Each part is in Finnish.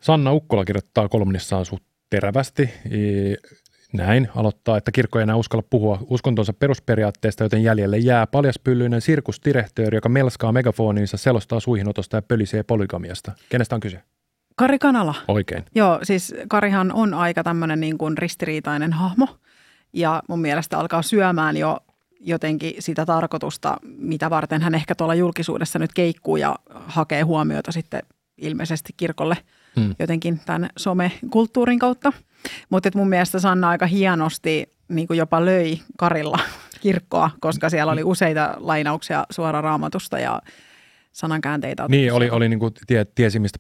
Sanna Ukkola kirjoittaa kolumnissaan suht terävästi. Näin aloittaa, että kirkko ei enää uskalla puhua uskontonsa perusperiaatteesta, joten jäljelle jää paljaspyllyinen sirkusdirektööri, joka melskaa megafoniinsa, selostaa suihinotosta ja pölisee polygamiasta. Kenestä on kyse? Kari Kanala. Oikein. Joo, siis Karihan on aika tämmöinen niin kuin ristiriitainen hahmo ja mun mielestä alkaa syömään jo jotenkin sitä tarkoitusta, mitä varten hän ehkä tuolla julkisuudessa nyt keikkuu ja hakee huomiota sitten ilmeisesti kirkolle jotenkin tämän somekulttuurin kautta. Mutta mun mielestä Sanna aika hienosti niin kuin jopa löi Karilla kirkkoa, koska siellä oli useita lainauksia suoraan Raamatusta ja sanankäänteitä. Niin, oli niin kuin tiesi, mistä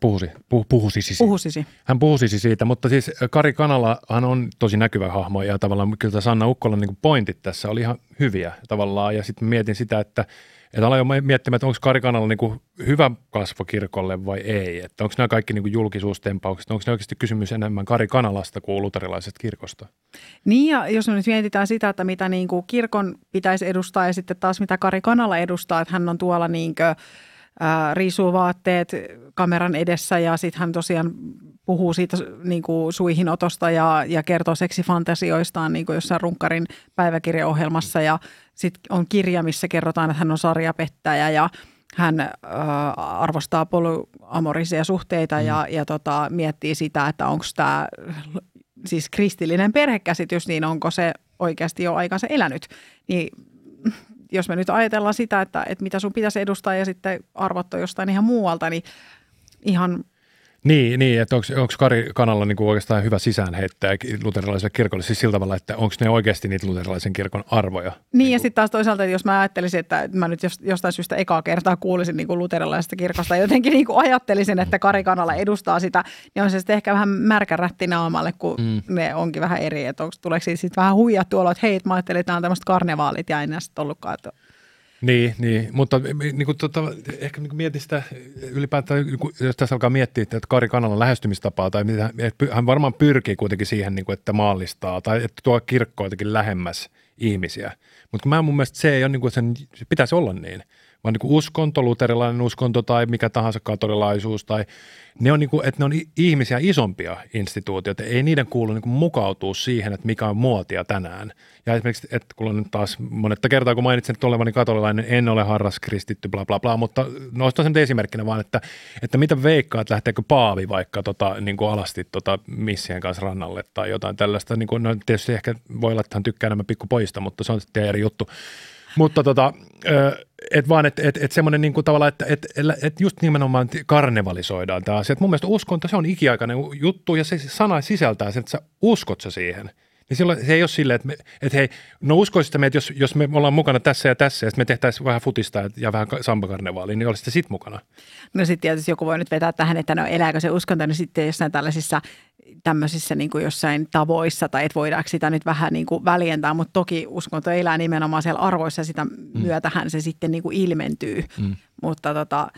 puhusisi. Hän puhusisi siitä, mutta siis Kari Kanalahan on tosi näkyvä hahmo ja tavallaan kyllä Sanna Ukkolan niin kuin pointit tässä oli ihan hyviä tavallaan. Ja sitten mietin sitä, että aloin jo miettimään, että onko Kari Kanala niin kuin hyvä kasvo kirkolle vai ei. Että onko nämä kaikki niin kuin julkisuustempaukset, onko ne oikeasti kysymys enemmän Kari Kanalasta kuin luterilaisesta kirkosta? niin ja jos me nyt mietitään sitä, että mitä niin kuin kirkon pitäisi edustaa ja sitten taas mitä Kari Kanala edustaa, että hän on tuolla niin kuin riisuu vaatteet kameran edessä ja sitten hän tosiaan puhuu siitä niin kuin suihinotosta ja kertoo seksifantasioistaan niin kuin jossain Runkkarin päiväkirjaohjelmassa ja sitten on kirja, missä kerrotaan, että hän on sarjapettäjä ja hän arvostaa polyamorisia suhteita ja miettii sitä, että onko tämä siis kristillinen perhekäsitys, niin onko se oikeasti jo aikansa elänyt, niin jos me nyt ajatellaan sitä, että mitä sun pitäisi edustaa ja sitten arvottaa jostain ihan muualta, niin ihan... Niin, että onko Kari Kanalla niin kuin oikeastaan hyvä sisäänheittäjä luterilaiselle kirkolle, siis sillä tavalla, että onko ne oikeasti niitä luterilaisen kirkon arvoja? Niin ja sitten taas toisaalta, että jos mä ajattelisin, että mä nyt jostain syystä ekaa kertaa kuulisin niin kuin luterilaisesta kirkosta, jotenkin niin kuin ajattelisin, että Kari Kanala edustaa sitä, niin on se sitten ehkä vähän märkä rätti naamalle, kun ne onkin vähän eri, että tuleeko siitä sitten vähän huijattu olla, että hei, mä ajattelin, että nämä on tämmöiset karnevaalit ja ei näistä ollutkaan, että... Niin, mutta niin kuin, ehkä niin kuin mietin sitä ylipäätään, jos tässä alkaa miettiä, että Kari Kanalan lähestymistapaa, tai mitä, hän varmaan pyrkii kuitenkin siihen, niin kuin, että maallistaa tai että tuo kirkko jotenkin lähemmäs ihmisiä. Mutta mun mielestä se ei ole, niin kuin se pitäisi olla niin, vaan niin kuin uskonto, luterilainen uskonto tai mikä tahansa katolilaisuus, tai ne on, niin kuin, että ne on ihmisiä isompia instituutioita, ei niiden kuulu niin kuin mukautua siihen, että mikä on muotia tänään. Ja esimerkiksi, että kun on taas monetta kertaa, kun mainitsen, että olevani katolilainen, en ole harras kristitty, bla bla bla, mutta nostan sen esimerkkinä vaan, että mitä veikkaat, lähteekö paavi vaikka niin kuin alasti missien kanssa rannalle tai jotain tällaista. Niin kuin, no tietysti ehkä voi olla, että hän tykkää enemmän pikkupojista, mutta se on sitten eri juttu. Mutta että vaan, että semmoinen niin kuin tavallaan, että just nimenomaan karnevalisoidaan tämä asia. Että mun mielestä uskonto, se on ikiaikainen juttu ja se sana sisältää sen, että sä uskot sä siihen. Niin silloin se ei ole silleen, että hei, no uskoisitte me, että jos me ollaan mukana tässä ja tässä, ja sitten me tehtäisiin vähän futista ja vähän sambakarnevaalia, niin olisitte sitten mukana. No sitten tietysti joku voi nyt vetää tähän, että no elääkö se uskonto, niin sitten jossain tämmöisissä niin kuin jossain tavoissa, tai että voidaanko sitä nyt vähän niin kuin väljentää, mutta toki uskonto elää nimenomaan siellä arvoissa, ja sitä myötähän se sitten niin kuin ilmentyy. Mutta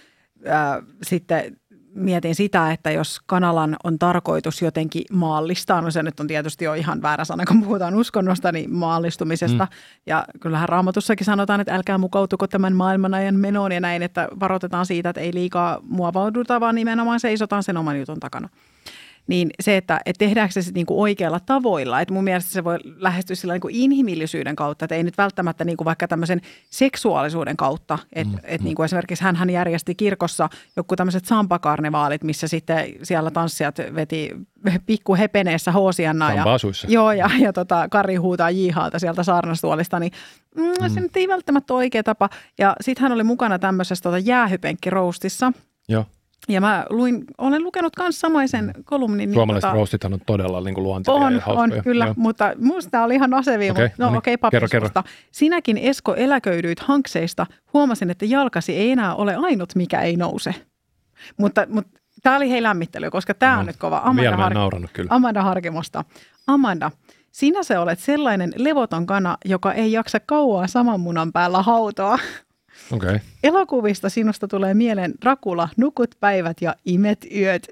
sitten... Mietin sitä, että jos Kanalan on tarkoitus jotenkin maallistaa, no se nyt on tietysti jo ihan väärä sana, kun puhutaan uskonnosta, niin maallistumisesta. Ja kyllähän Raamatussakin sanotaan, että älkää mukautuko tämän maailmanajan menoon ja näin, että varoitetaan siitä, että ei liikaa muovauduta, vaan nimenomaan seisotaan sen oman jutun takana. Niin se, että tehdäänkö se sitten niinku oikealla tavoilla, että mun mielestä se voi lähestyä sillä niinku inhimillisyyden kautta, että ei nyt välttämättä niinku vaikka tämmöisen seksuaalisuuden kautta, että niinku esimerkiksi hän järjesti kirkossa joku tämmöiset sampakarnevaalit, missä sitten siellä tanssijat veti pikkuhepeneessä hoosiannaa. Joo, ja Kari huutaa jiihaalta sieltä saarnastuolista, niin se nyt ei välttämättä ole oikea tapa. Ja sitten hän oli mukana tämmöisessä jäähypenkkiroustissa. Joo. Ja mä olen lukenut myös samaisen kolumnin. Suomalaiset roastithan on todella niin kuin luontevia ja hauskoja. On, kyllä, mutta minusta tämä oli ihan nasevia. Kerro. Sinäkin, Esko, eläköidyit hankseista. Huomasin, että jalkasi ei enää ole ainut, mikä ei nouse. Mutta tämä oli lämmittely, koska tämä on nyt kova. Amanda Harkimosta. Amanda, sinä se olet sellainen levoton kana, joka ei jaksa kauaa saman munan päällä hautoa. Okay. Elokuvista sinusta tulee mieleen Dracula, Nukut päivät ja Imet yöt.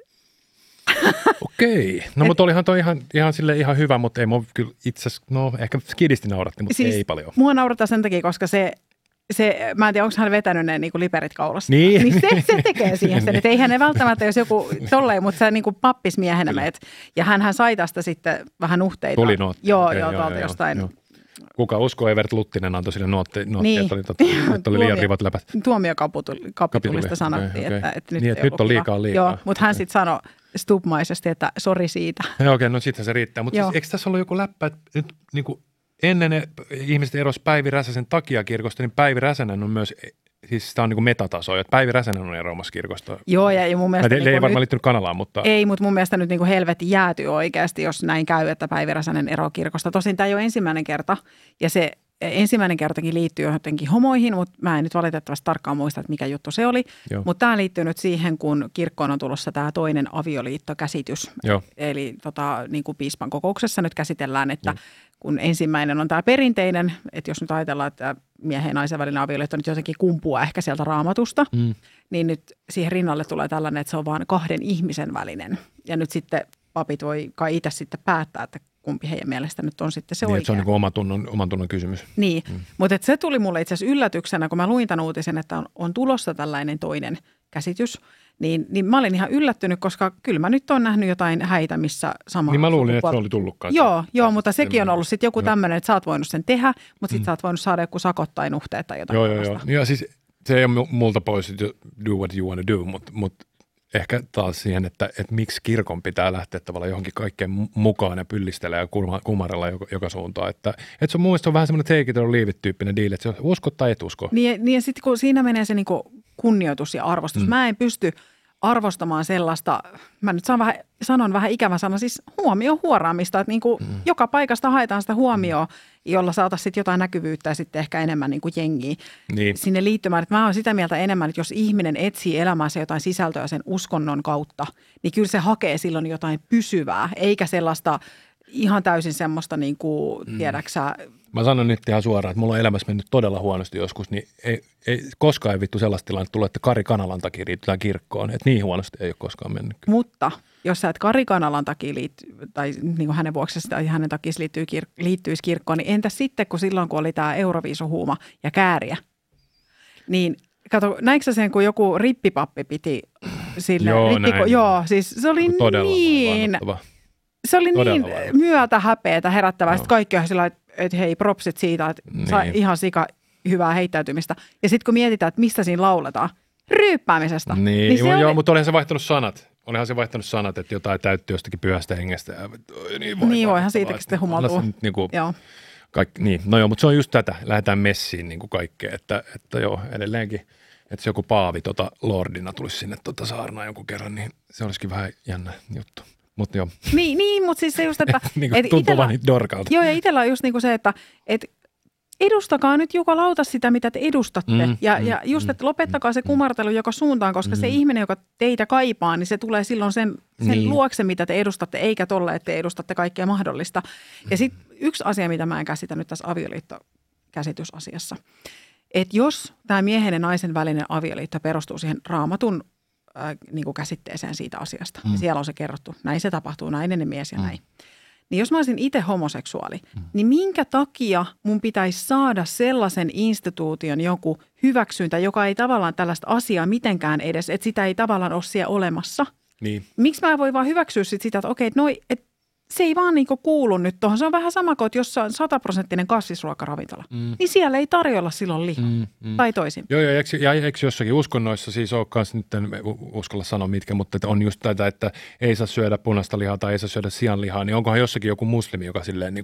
Okei. No mutta olihan toi ihan hyvä, mutta ei mua kyllä itse asiassa, no ehkä skidisti nauratti, mutta siis ei paljon. Mua naurattaa sen takia, koska se mä en tiedä, onko hän vetänyt ne niinku liperit kaulassa. Niin. Niin se tekee siihen sen, että eihän ne välttämättä, jos joku tolleen, mutta sä niinku pappismiehenä meet. Ja hänhän sai tästä sitten vähän nuhteita. Tuli nuotti. Joo, tuolta jostain. Joo. Kuka uskoo, Evert Luttinen antoi sille nuotti, niin. että oli liian rivat läpät. Tuomiokapitulista sanottiin, okay. että nyt on liikaa. Joo, mutta hän sitten sanoi stubmaisesti, että sori siitä. Okei, no sitten se riittää. Mutta siis, eikö tässä ollut joku läppä, että nyt niin kuin ennen ne ihmiset erosi Päivi Räsäsen takia kirkosta, niin Päivi Räsänen on myös, siis tämä on niin kuin metataso, että Päivi Räsänen on eroamassa kirkosta. Joo, ja mun mielestä... Ei varmaan liittynyt kanalaan, mutta... Ei, mutta mun mielestä nyt niin kuin helvetti jäätyy oikeasti, jos näin käy, että Päivi Räsänen eroaa kirkosta. Tosin tämä ei ole ensimmäinen kerta, ja se ensimmäinen kertakin liittyy jotenkin homoihin, mutta mä en nyt valitettavasti tarkkaan muista, että mikä juttu se oli. Mutta tämä liittyy nyt siihen, kun kirkkoon on tulossa tämä toinen avioliittokäsitys. Joo. Eli niin kuin piispan kokouksessa nyt käsitellään, että kun ensimmäinen on tämä perinteinen, että jos nyt ajatellaan, että miehen ja naisen välinen avioliitto nyt jotenkin kumpuaa ehkä sieltä Raamatusta, niin nyt siihen rinnalle tulee tällainen, että se on vaan kahden ihmisen välinen. Ja nyt sitten papit voi kai itse sitten päättää, että kumpi heidän mielestä nyt on sitten se niin, oikea. Se on niin kuin oman tunnon kysymys. Niin, mutta se tuli mulle itse asiassa yllätyksenä, kun mä luin tämän uutisen, että on tulossa tällainen toinen käsitys. Niin mä olin ihan yllättynyt, koska kyllä mä nyt oon nähnyt jotain häitä, missä sama... Niin mä luulin, että se oli tullutkaan. Joo, mutta sekin on ollut sitten joku tämmöinen, että sä oot voinut sen tehdä, mutta sitten sä oot voinut saada joku sakot tai nuhteet tai jotain. Joo. Ja siis se ei ole multa pois, että do what you want to do, mutta ehkä taas siihen, että miksi kirkon pitää lähteä tavallaan johonkin kaikkeen mukaan ja pyllistellä ja kumarella joka suuntaan. Että se on mun mielestä on vähän semmoinen take it or leave it -tyyppinen diili, että se usko tai et usko. Niin ja sitten kun siinä menee se niinku kunnioitus ja arvostus. Mä en pysty arvostamaan sellaista, mä nyt sanon vähän ikävä sana, siis huomiohuoraamista, että niinku joka paikasta haetaan sitä huomioon, jolla saataisiin sitten jotain näkyvyyttä ja sitten ehkä enemmän niinku jengiä sinne liittymään. Että mä oon sitä mieltä enemmän, että jos ihminen etsii elämäänsä jotain sisältöä sen uskonnon kautta, niin kyllä se hakee silloin jotain pysyvää, eikä sellaista ihan täysin semmoista niinku, tiedäksä... Mä sanon nyt ihan suoraan, että mulla on elämässä mennyt todella huonosti joskus, niin ei koskaan vittu sellaista tilannetta tullut, että Kari Kanalan takia liittytään kirkkoon. Että niin huonosti ei ole koskaan mennyt. Mutta jos sä et Kari Kanalan takia tai niin kuin hänen vuoksi tai hänen takia liittyisi kirkkoon, niin entäs sitten, kun silloin kun oli tämä Euroviisuhuuma ja kääriä, niin kato, näinkö sä sen, kun joku rippipappi piti sille? Joo, siis se oli todella niin... Se oli todella niin myötä häpeätä herättävää. Sitten kaikki on sillä, että hei, propsit siitä, että sai ihan sika hyvää heittäytymistä. Ja sitten kun mietitään, että mistä siinä lauletaan, ryyppäämisestä. Niin mutta olihan se vaihtanut sanat. Että jotain täyttyy jostakin pyhästä hengestä. Niin voihan siitäkin sitten humaltua. Joo. Mutta se on just tätä. Lähdetään messiin niin kuin kaikkea. Että joo, edelleenkin, että se joku paavi lordina tulisi sinne saarnaan jonkun kerran, niin se olisikin vähän jännä juttu. Mutta joo. Niin, mutta siis se just, että... niin tuntuu vaan niitä dorkalta. Joo, ja itsellä on just niin kuin se, että edustakaa nyt jumalauta sitä, mitä te edustatte. Ja just, että lopettakaa se kumartelu joka suuntaan, koska se ihminen, joka teitä kaipaa, niin se tulee silloin sen luokse, mitä te edustatte, eikä tolle, että te edustatte kaikkea mahdollista. Ja sitten yksi asia, mitä mä en käsitä nyt tässä avioliittokäsitysasiassa, että jos tämä miehen ja naisen välinen avioliitto perustuu siihen Raamatun niin kuin käsitteeseen siitä asiasta. Ja siellä on se kerrottu, näin se tapahtuu, nainen ja mies ja näin. Niin jos mä olisin itse homoseksuaali, niin minkä takia mun pitäisi saada sellaisen instituution joku hyväksyntä, joka ei tavallaan tällaista asiaa mitenkään edes, että sitä ei tavallaan ole siellä olemassa. Niin. Miksi mä voin vaan hyväksyä sitä, että okei, että se ei vaan niinku kuulu nyt tuohon. Se on vähän sama kuin, että jos on 100% kasvisruokaravintola, niin siellä ei tarjolla silloin lihaa tai toisin. Joo, ja eikö jossakin uskonnoissa siis ole kanssa, nyt en uskalla sanoa mitkä, mutta on just tätä, että ei saa syödä punaista lihaa tai ei saa syödä sianlihaa, niin onkohan jossakin joku muslimi, joka silleen,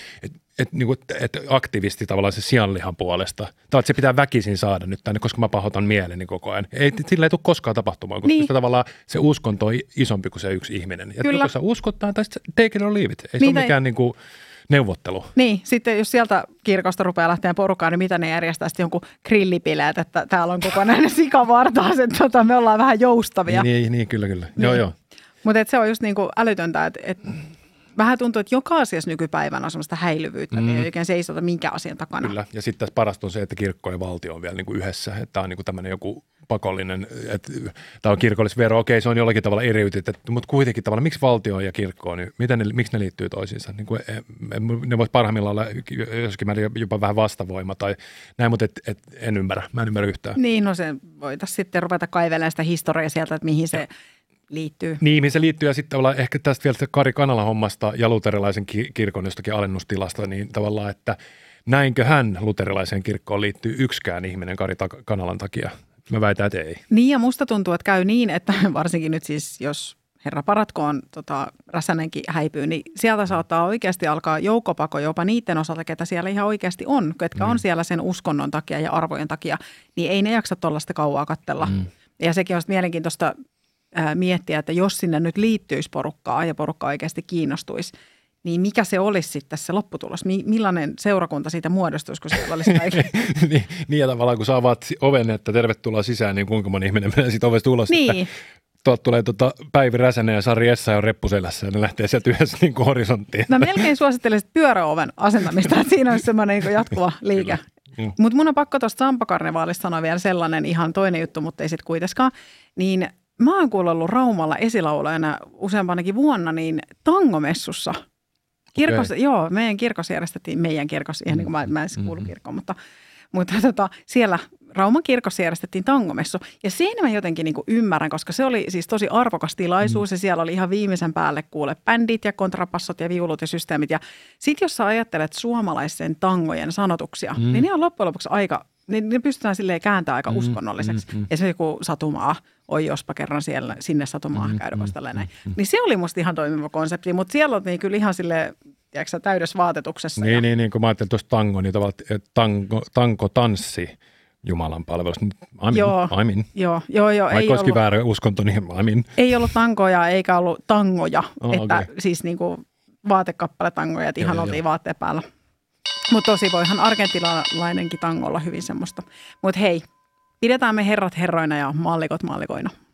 että aktivisti tavallaan se sianlihan puolesta. Tai että se pitää väkisin saada nyt tänne, koska mä pahoitan mieleni koko ajan. Sillä ei tule koskaan tapahtumaan, koska se tavallaan se uskonto on isompi kuin se yksi ihminen. Ja joko sä uskottaa tai take it or leave it. Ei se ole mikään niinku neuvottelu. Niin, sitten jos sieltä kirkosta rupeaa lähteä porukkaan, niin mitä ne järjestää sitten jonkun grillipileet, että täällä on kokonainen sikavartaas, että me ollaan vähän joustavia. Niin, kyllä. Niin. Joo. Mutta se on just niinku älytöntä, että vähän tuntuu, että joka asiassa nykypäivänä on sellaista häilyvyyttä, että ei oikein seisota minkä asian takana. Kyllä, ja sitten tässä parasta on se, että kirkko ja valtio on vielä niin kuin yhdessä, että tämä on niin kuin tämmöinen joku pakollinen, että tämä on kirkollisvero, okei, se on jollakin tavalla eriytetty, mutta kuitenkin tavallaan, miksi valtio ja kirkko on, miksi ne liittyy toisiinsa? Niin kuin, ne voisi parhaimmillaan olla joskin jopa vähän vastavoima tai näin, mutta mä en ymmärrä yhtään. Niin, no se voitaisiin sitten ruveta kaivelemaan sitä historiaa sieltä, että mihin se liittyy. Niin, mihin se liittyy ja sitten tavallaan ehkä tästä vielä Kari Kanalan hommasta ja luterilaisen kirkon jostakin alennustilasta, niin tavallaan, että näinkö hän luterilaiseen kirkkoon liittyy yksikään ihminen Kari Kanalan takia? Mä väitän, että ei. Niin ja musta tuntuu, että käy niin, että varsinkin nyt siis, jos herra paratkoon Räsänenkin häipyy, niin sieltä saattaa oikeasti alkaa joukkopako jopa niiden osalta, ketä siellä ihan oikeasti on, ketkä on siellä sen uskonnon takia ja arvojen takia, niin ei ne jaksa tuollaista kauaa katsella. Ja sekin on mielenkiintoista miettiä, että jos sinne nyt liittyisi porukkaa ja porukka oikeasti kiinnostuisi, niin mikä se olisi sitten se lopputulos? Millainen seurakunta siitä muodostuisi, kun siellä olisi kaikki? niin ja tavallaan kun sä avaat oven, että tervetuloa sisään, niin kuinka moni ihminen menee siitä ovesta ulos, niin. Että tuolta tulee Päivi Räsänen ja Sari Essayah reppuselässä ja ne lähtee sieltä yhdessä niin kuin horisonttiin. Mä melkein suosittelisin pyöräoven asentamista, että siinä olisi semmoinen niin jatkuva liike. Mutta mun on pakko tuosta Sampa-karnevaalista sanoa vielä sellainen ihan toinen juttu, mutta ei sitten kuitenkaan. Niin mä oon kuullut ollut Raumalla esilaulajana useampanakin vuonna niin tangomessussa. Kirkossa, joo, meidän kirkossa järjestettiin, ihan niin kuin mä en kuulu kirkkoon, mutta siellä Rauman kirkossa järjestettiin tangomessu. Ja siinä mä jotenkin niin kuin ymmärrän, koska se oli siis tosi arvokas tilaisuus ja siellä oli ihan viimeisen päälle kuule bändit ja kontrapassot ja viulut ja systeemit. Ja sit jos sä ajattelet suomalaisen tangojen sanotuksia, niin ne on loppujen lopuksi aika, ne pystytään silleen kääntämään aika uskonnolliseksi. Esimerkiksi kun Satumaa, oi jospa kerran siellä, sinne Satumaahan käydä vasta näin. Niin se oli musta ihan toimiva konsepti, mutta siellä oltiin kyllä ihan silleen, tiedätkö, täydessä vaatetuksessa. Niin, kun mä ajattelin tuosta tango, niin tavallaan tanko-tanssi Jumalan palvelus. Joo. Vaikka olisikin väärä uskonto, niin amin. Ei ollut tangoja eikä ollut tangoja, että siis niinku vaatekappaletangoja, että ihan oltiin vaatteen päällä. Mutta tosi voihan argentinalainenkin tango olla hyvin semmoista. Mutta hei, pidetään me herrat herroina ja mallikot mallikoina.